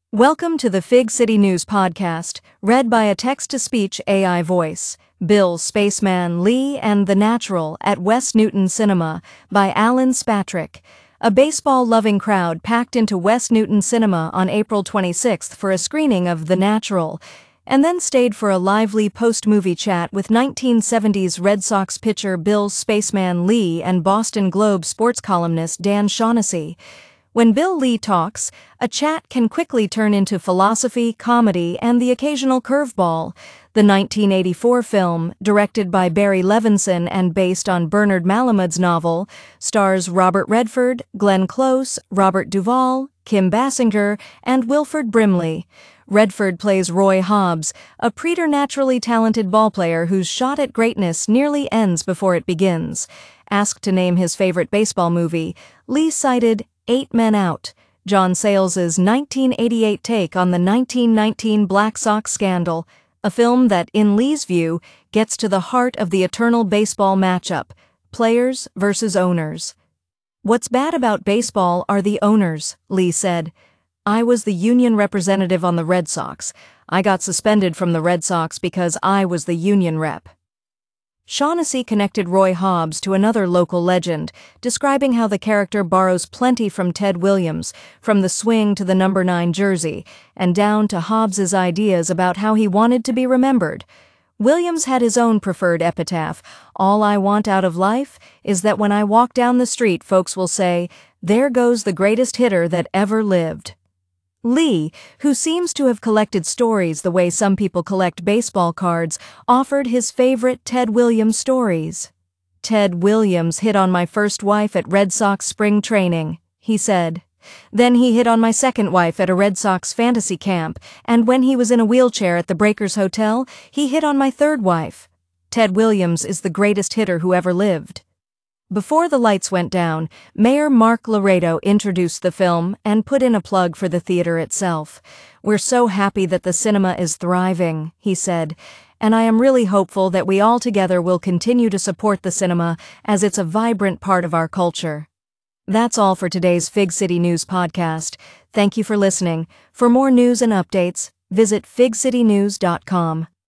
Welcome to the Fig City News Podcast, read by a text-to-speech AI voice. Bill Spaceman Lee and the Natural at West Newton Cinema by Alan Spatrick. A baseball-loving crowd packed into West Newton Cinema on April 26th for a screening of The Natural, and then stayed for a lively post-movie chat with 1970s Red Sox pitcher Bill Spaceman Lee and Boston Globe sports columnist Dan Shaughnessy. When Bill Lee talks, a chat can quickly turn into philosophy, comedy, and the occasional curveball. The 1984 film, directed by Barry Levinson and based on Bernard Malamud's novel, stars Robert Redford, Glenn Close, Robert Duvall, Kim Basinger, and Wilford Brimley. Redford plays Roy Hobbs, a preternaturally talented ballplayer whose shot at greatness nearly ends before it begins. Asked to name his favorite baseball movie, Lee cited 8 Men Out, John Sayles' 1988 take on the 1919 Black Sox scandal, a film that, in Lee's view, gets to the heart of the eternal baseball matchup, players versus owners. "What's bad about baseball are the owners," Lee said. "I was the union representative on the Red Sox. I got suspended from the Red Sox because I was the union rep." Shaughnessy connected Roy Hobbs to another local legend, describing how the character borrows plenty from Ted Williams, from the swing to the number 9 jersey, and down to Hobbs's ideas about how he wanted to be remembered. Williams had his own preferred epitaph: "All I want out of life is that when I walk down the street, folks will say, 'There goes the greatest hitter that ever lived.'" Lee, who seems to have collected stories the way some people collect baseball cards, offered his favorite Ted Williams stories. "Ted Williams hit on my first wife at Red Sox spring training," he said. "Then he hit on my second wife at a Red Sox fantasy camp, and when he was in a wheelchair at the Breakers Hotel, he hit on my third wife. Ted Williams is the greatest hitter who ever lived." Before the lights went down, Mayor Mark Laredo introduced the film and put in a plug for the theater itself. "We're so happy that the cinema is thriving," he said, "and I am really hopeful that we all together will continue to support the cinema as it's a vibrant part of our culture." That's all for today's Fig City News Podcast. Thank you for listening. For more news and updates, visit figcitynews.com.